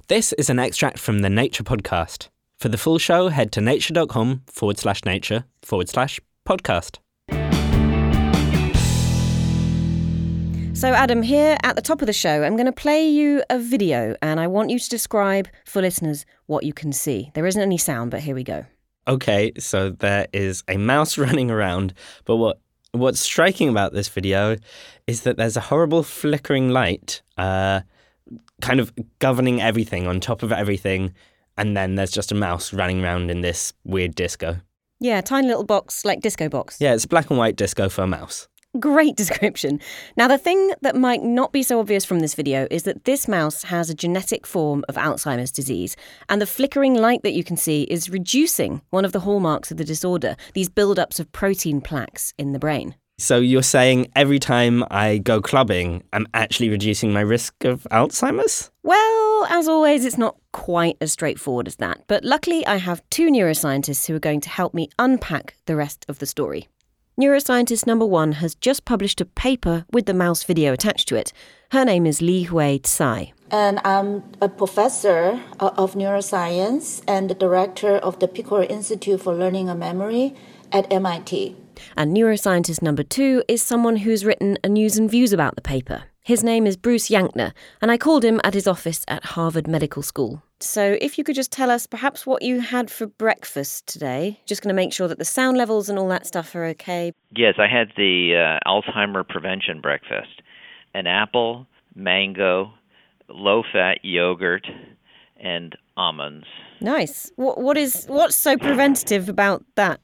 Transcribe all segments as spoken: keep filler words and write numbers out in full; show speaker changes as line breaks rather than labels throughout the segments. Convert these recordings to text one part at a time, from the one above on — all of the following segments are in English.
This is an extract from the Nature podcast. For the full show, head to nature.com forward slash nature forward slash podcast.
So, Adam, here at the top of the show, I'm going to play you a video, and I want you to describe for listeners what you can see. There isn't any sound, but here we go.
Okay, so there is a mouse running around, but what what's striking about this video is that there's a horrible flickering light uh, kind of governing everything, on top of everything, and then there's just a mouse running around in this weird disco.
Yeah, tiny little box, like disco box.
Yeah, it's a black and white disco for a mouse.
Great description. Now, the thing that might not be so obvious from this video is that this mouse has a genetic form of Alzheimer's disease, and the flickering light that you can see is reducing one of the hallmarks of the disorder, these build-ups of protein plaques in the brain.
So you're saying every time I go clubbing, I'm actually reducing my risk of Alzheimer's?
Well, as always, it's not quite as straightforward as that, but luckily I have two neuroscientists who are going to help me unpack the rest of the story. Neuroscientist number one has just published a paper with the mouse video attached to it. Her name is Li-Hui Tsai.
And I'm a professor of neuroscience and the director of the Picor Institute for Learning and Memory at M I T.
And neuroscientist number two is someone who's written a news and views about the paper. His name is Bruce Yankner, and I called him at his office at Harvard Medical School. So if you could just tell us perhaps what you had for breakfast today. Just going to make sure that the sound levels and all that stuff are okay.
Yes, I had the uh, Alzheimer prevention breakfast. An apple, mango, low-fat yogurt, and almonds.
Nice. What what is what's so preventative about that?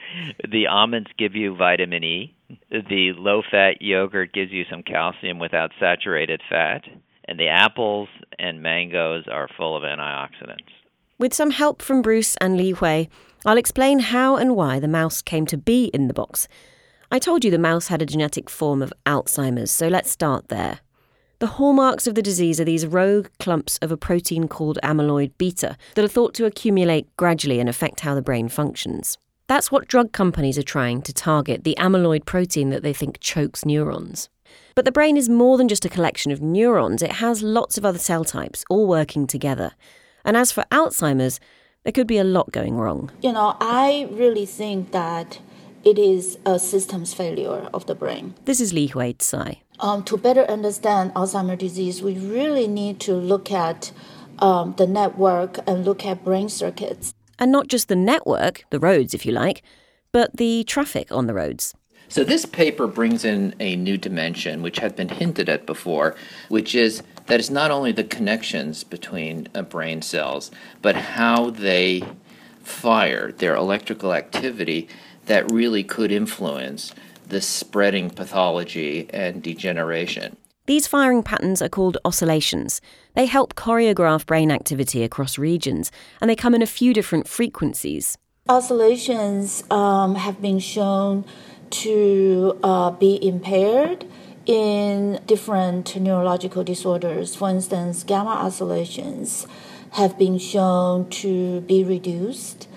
The almonds give you vitamin E. The low-fat yogurt gives you some calcium without saturated fat. And the apples and mangoes are full of antioxidants.
With some help from Bruce and Li-Hui, I'll explain how and why the mouse came to be in the box. I told you the mouse had a genetic form of Alzheimer's, so let's start there. The hallmarks of the disease are these rogue clumps of a protein called amyloid beta that are thought to accumulate gradually and affect how the brain functions. That's what drug companies are trying to target, the amyloid protein that they think chokes neurons. But the brain is more than just a collection of neurons. It has lots of other cell types, all working together. And as for Alzheimer's, there could be a lot going wrong.
You know, I really think that it is a systems failure of the brain.
This is Li-Hui Tsai.
Um, to better understand Alzheimer's disease, we really need to look at um, the network and look at brain circuits.
And not just the network, the roads if you like, but the traffic on the roads.
So this paper brings in a new dimension, which had been hinted at before, which is that it's not only the connections between uh, brain cells, but how they fire their electrical activity that really could influence the spreading pathology and degeneration.
These firing patterns are called oscillations. They help choreograph brain activity across regions, and they come in a few different frequencies.
Oscillations um, have been shown to uh, be impaired in different neurological disorders. For instance, gamma oscillations have been shown to be reduced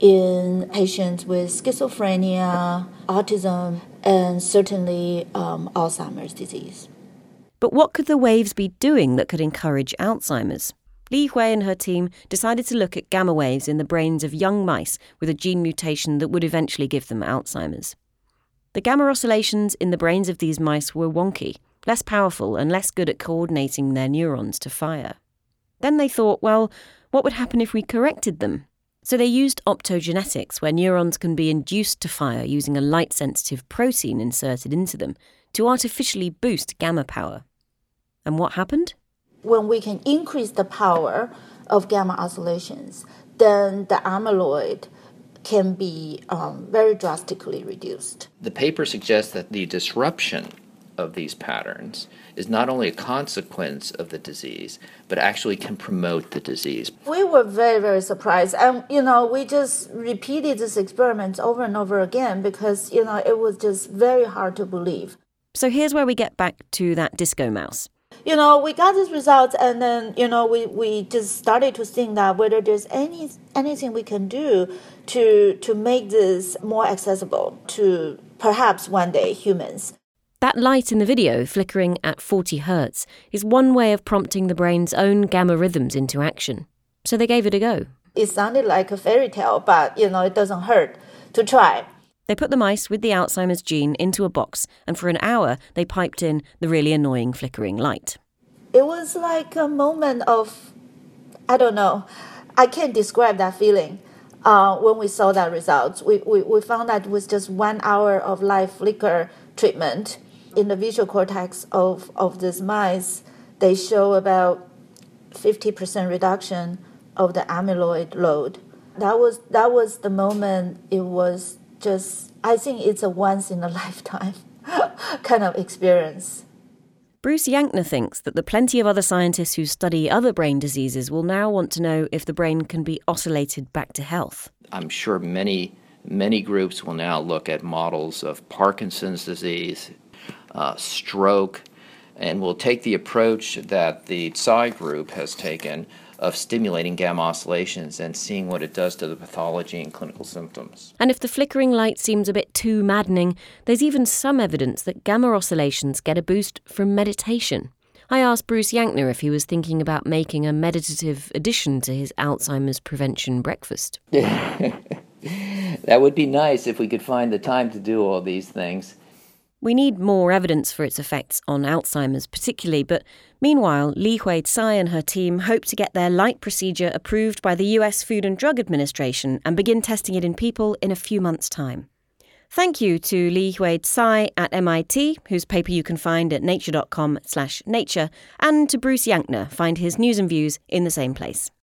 in patients with schizophrenia, autism, and certainly um, Alzheimer's disease.
But what could the waves be doing that could encourage Alzheimer's? Li-Hui and her team decided to look at gamma waves in the brains of young mice with a gene mutation that would eventually give them Alzheimer's. The gamma oscillations in the brains of these mice were wonky, less powerful and less good at coordinating their neurons to fire. Then they thought, well, what would happen if we corrected them? So they used optogenetics, where neurons can be induced to fire using a light-sensitive protein inserted into them to artificially boost gamma power. And what happened?
When we can increase the power of gamma oscillations, then the amyloid can be um, very drastically reduced.
The paper suggests that the disruption of these patterns is not only a consequence of the disease, but actually can promote the disease.
We were very, very surprised. And, you know, we just repeated this experiment over and over again because, you know, it was just very hard to believe.
So here's where we get back to that disco mouse.
You know, we got these results and then, you know, we, we just started to think that whether there's any anything we can do to to make this more accessible to perhaps one day humans.
That light in the video, flickering at forty hertz, is one way of prompting the brain's own gamma rhythms into action. So they gave it a go.
It sounded like a fairy tale, but, you know, it doesn't hurt to try.
They put the mice with the Alzheimer's gene into a box, and for an hour they piped in the really annoying flickering light.
It was like a moment of, I don't know, I can't describe that feeling. Uh, when we saw that results, we, we, we found that with just one hour of light flicker treatment in the visual cortex of, of these mice, they show about fifty percent reduction of the amyloid load. That was that was the moment. It was just, I think it's a once in a lifetime kind of experience.
Bruce Yankner thinks that the plenty of other scientists who study other brain diseases will now want to know if the brain can be oscillated back to health.
I'm sure many, many groups will now look at models of Parkinson's disease, uh, stroke, and will take the approach that the Tsai group has taken of stimulating gamma oscillations and seeing what it does to the pathology and clinical symptoms.
And if the flickering light seems a bit too maddening, there's even some evidence that gamma oscillations get a boost from meditation. I asked Bruce Yankner if he was thinking about making a meditative addition to his Alzheimer's prevention breakfast.
That would be nice if we could find the time to do all these things.
We need more evidence for its effects on Alzheimer's particularly, but meanwhile, Li-Hui Tsai and her team hope to get their light procedure approved by the U S Food and Drug Administration and begin testing it in people in a few months' time. Thank you to Li-Hui Tsai at M I T, whose paper you can find at nature dot com slash nature, and to Bruce Yankner. Find his news and views in the same place.